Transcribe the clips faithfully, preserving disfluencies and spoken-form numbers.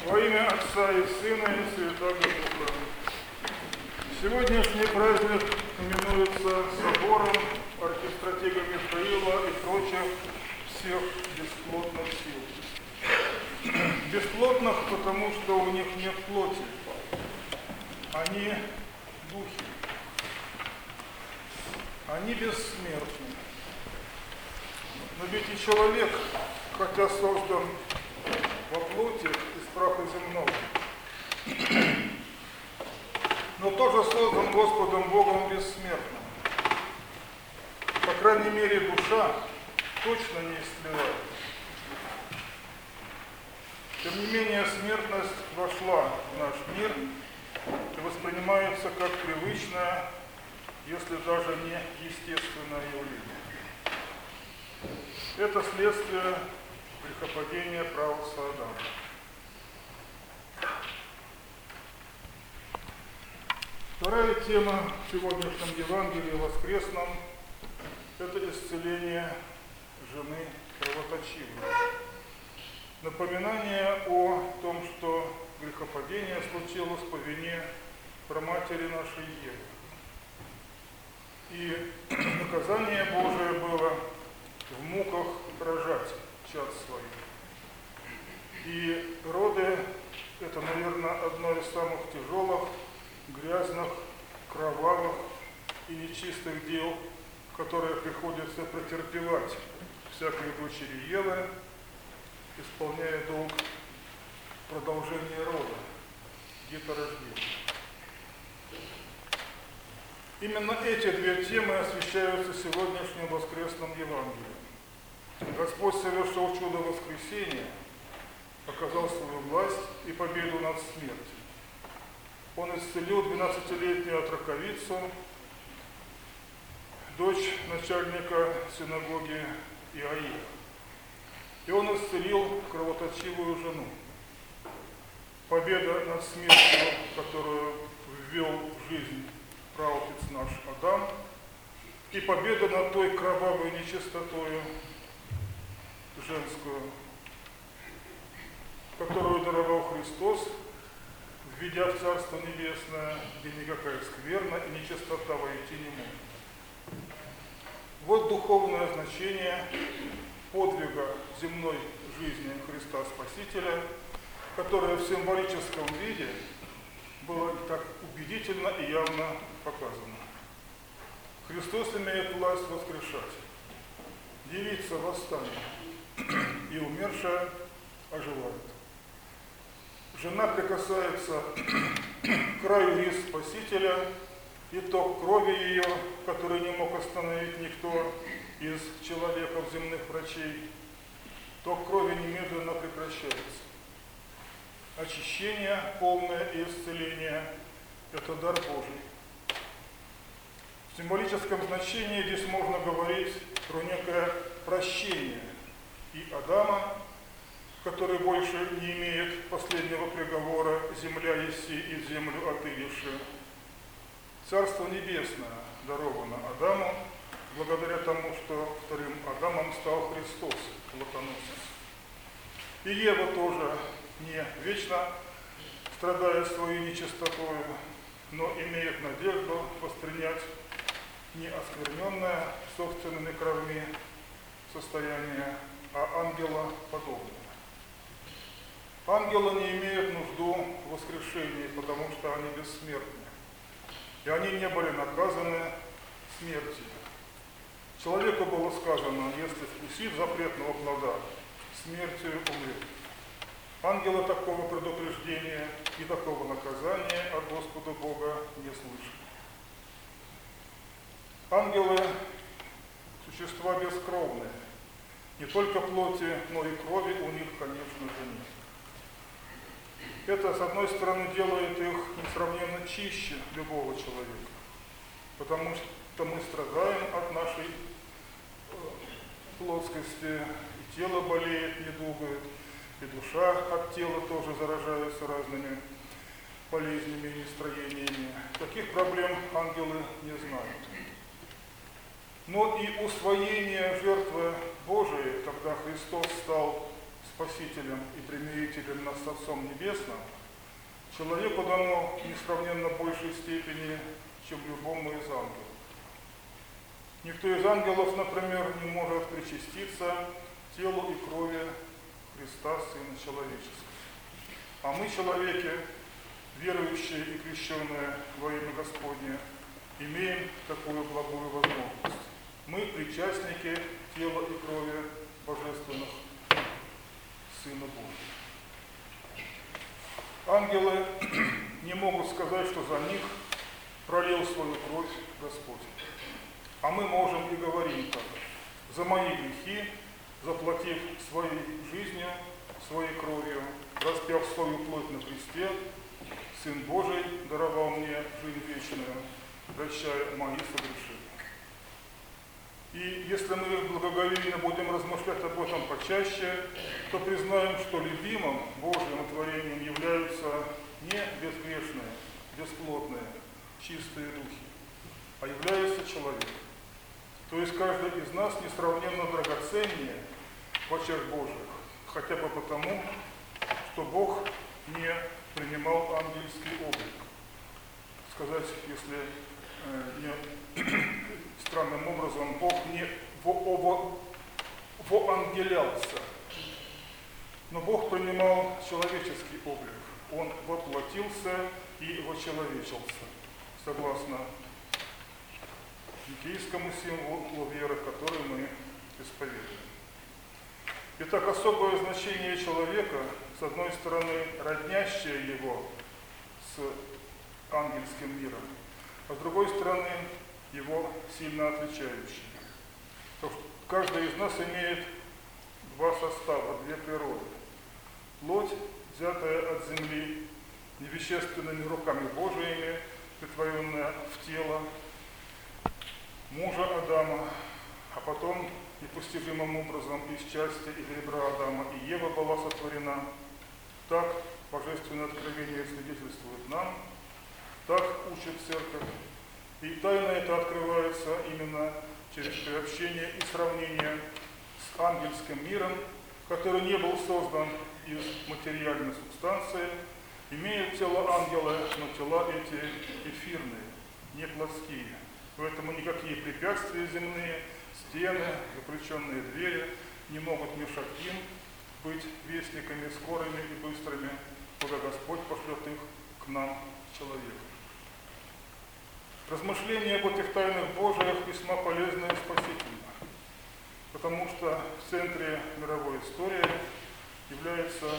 Во имя Отца и Сына и Святого Духа. Сегодняшний праздник именуется собором архистратега Михаила и прочих всех бесплотных сил. Бесплотных, потому что у них нет плоти. Они духи. Они бессмертны. Но ведь и человек, хотя создан во плоти из праха земного, но тоже создан Господом Богом бессмертным. По крайней мере, душа точно не истлевает. Тем не менее, смертность вошла в наш мир и воспринимается как привычное, если даже не естественное явление. Это следствие грехопадения праотца Адама. Вторая тема в сегодняшнем Евангелии воскресном – это исцеление жены кровоточивой. Напоминание о том, что грехопадение случилось по вине праматери нашей Евы. И наказание Божие было в муках рожать чад своих. И роды – это, наверное, одно из самых тяжелых, грязных, кровавых и нечистых дел, которые приходится претерпевать всякой дочери Евы, исполняя долг продолжения рода, деторождения. Именно эти две темы освещаются сегодняшним воскресным Евангелием. Господь совершил чудо воскресения, показал свою власть и победу над смертью. Он исцелил двенадцатилетнюю отроковицу, дочь начальника синагоги Иаира. И он исцелил кровоточивую жену. Победа над смертью, которую ввел в жизнь праотец наш Адам, и победа над той кровавой нечистотою женскую, которую даровал Христос, введя в Царство Небесное, где никакая скверна и нечистота войти не может. Вот духовное значение подвига земной жизни Христа Спасителя, которое в символическом виде было так убедительно и явно показано. Христос имеет власть воскрешать. Девица восстанет, и умершая оживает. Жена прикасается к краю рис Спасителя, и ток крови ее, который не мог остановить никто из человеков земных врачей, ток крови немедленно прекращается. Очищение полное и исцеление – это дар Божий. В символическом значении здесь можно говорить про некое прощение и Адама, который больше не имеет последнего приговора «земля еси и землю отыдешь». Царство Небесное даровано Адаму, благодаря тому, что вторым Адамом стал Христос, Плотоносец. И Ева тоже не вечно страдает своей нечистотою, но имеет надежду воспринять не оскверненное собственными кровьми состояние, а ангела подобное. Ангелы не имеют нужду в воскрешении, потому что они бессмертны, и они не были наказаны смертью. Человеку было сказано, если вкусит запретного плода, смертью умрет. Ангелы такого предупреждения и такого наказания от Господа Бога не слышали. Ангелы – существа бескровные. Не только плоти, но и крови у них, конечно же, нет. Это, с одной стороны, делает их несравненно чище любого человека, потому что мы страдаем от нашей плотскости, и тело болеет, недугает, и душа от тела тоже заражается разными болезнями и настроениями. Таких проблем ангелы не знают. Но и усвоение жертвы Божией, когда Христос стал Спасителем и примирителем нас с Отцом Небесным, человеку дано в несравненно большей степени, чем любому из ангелов. Никто из ангелов, например, не может причаститься телу и крови Христа, Сына Человеческого. А мы, человеки, верующие и крещенные во имя Господне, имеем такую благую возможность. Мы причастники тела и крови божественных Сына Божьего. Ангелы не могут сказать, что за них пролил свою кровь Господь. А мы можем и говорим так: за мои грехи, заплатив своей жизнью, своей кровью, распяв свою плоть на кресте, Сын Божий даровал мне жизнь вечную, прощая мои согрешения. И если мы благоговейно будем размышлять об этом почаще, то признаем, что любимым Божьим творением являются не безгрешные, бесплотные, чистые духи, а является человек. То есть каждый из нас несравненно драгоценнее в очах Божьих, хотя бы потому, что Бог не принимал ангельский облик. Сказать, если э, не странным образом, Бог не во, во, воангелялся, но Бог принимал человеческий облик. Он воплотился и вочеловечился, согласно никейскому символу веры, который мы исповедуем. Итак, особое значение человека, с одной стороны, роднящее его с ангельским миром, а с другой стороны, его сильно отличающее. То, что каждый из нас имеет два состава, две природы. Плоть, взятая от земли, невещественными руками Божиими, притворенная в тело мужа Адама, а потом непостижимым образом из части и ребра Адама и Ева была сотворена. Так Божественное откровение свидетельствует нам, так учит Церковь. И тайна эта открывается именно через приобщение и сравнение с ангельским миром, который не был создан из материальной субстанции, имеют тело ангела, но тела эти эфирные, не плотские. Поэтому никакие препятствия земные, стены, заключенные двери не могут мешать им быть вестниками скорыми и быстрыми, когда Господь пошлет их к нам, человеку. Размышления об этих тайнах Божиих весьма полезно и спасительно, потому что в центре мировой истории является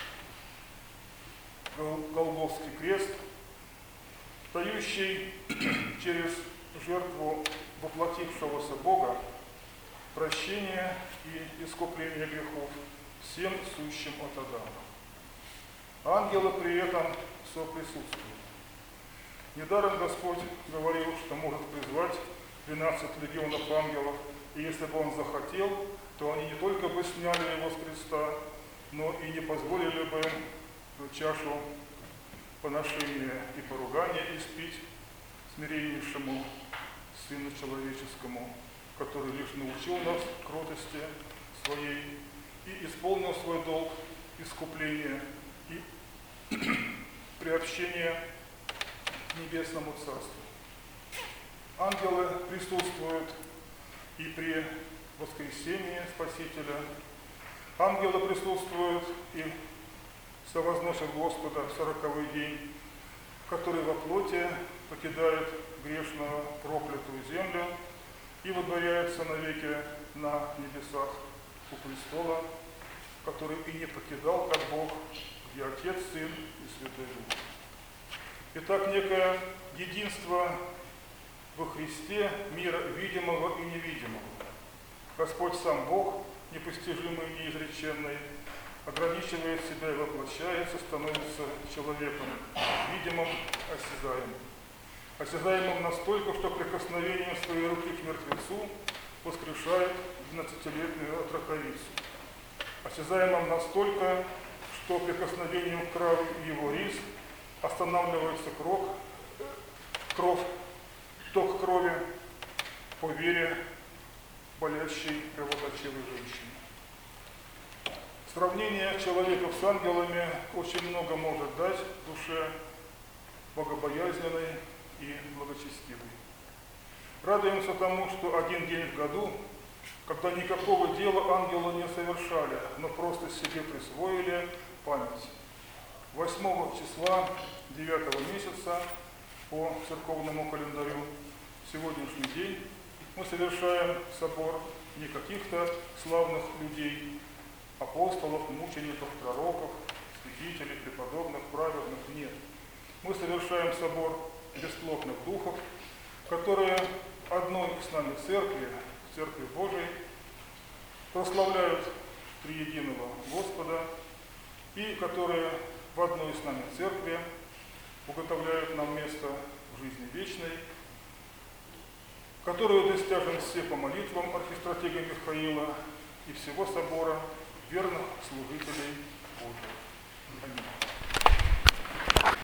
Голгофский крест, дающий через жертву воплотившегося Бога прощение и искупление грехов всем сущим от Адама. Ангелы при этом соприсутствуют. Недаром Господь говорил, что может призвать двенадцать легионов ангелов, и если бы Он захотел, то они не только бы сняли его с креста, но и не позволили бы чашу поношения и поругания испить смиреннейшему Сыну Человеческому, который лишь научил нас кротости своей и исполнил свой долг искупления и приобщения к Небесному Царству. Ангелы присутствуют и при воскресении Спасителя. Ангелы присутствуют и совозносят Господа в сороковой день, который во плоти покидает грешную проклятую землю и водворяется навеки на небесах у престола, который и не покидал, как Бог, где Отец, Сын и Святой Дух. Итак, некое единство во Христе мира видимого и невидимого. Господь сам Бог, непостижимый и неизреченный, ограничивает себя и воплощается, становится человеком, видимым, осязаемым. Осязаемым настолько, что прикосновением своей руки к мертвецу воскрешает двенадцатилетнюю отроковицу. Осязаемым настолько, что прикосновением к крови его рис останавливается кровь, кровь, ток крови по вере болящей кровоточивой женщины. Сравнение человека с ангелами очень много может дать душе богобоязненной и благочестивой. Радуемся тому, что один день в году, когда никакого дела ангелы не совершали, но просто себе присвоили память. восьмого числа девятого месяца по церковному календарю, сегодняшний день, мы совершаем собор не каких-то славных людей, апостолов, мучеников, пророков, святителей, преподобных, праведных, нет. Мы совершаем собор бесплотных духов, которые одной с нами церкви, Церкви Божией, прославляют триединого Господа и которые в одной с нами церкви уготовляют нам место в жизни вечной, которую достяжем все по молитвам архистратига Михаила и всего собора верных служителей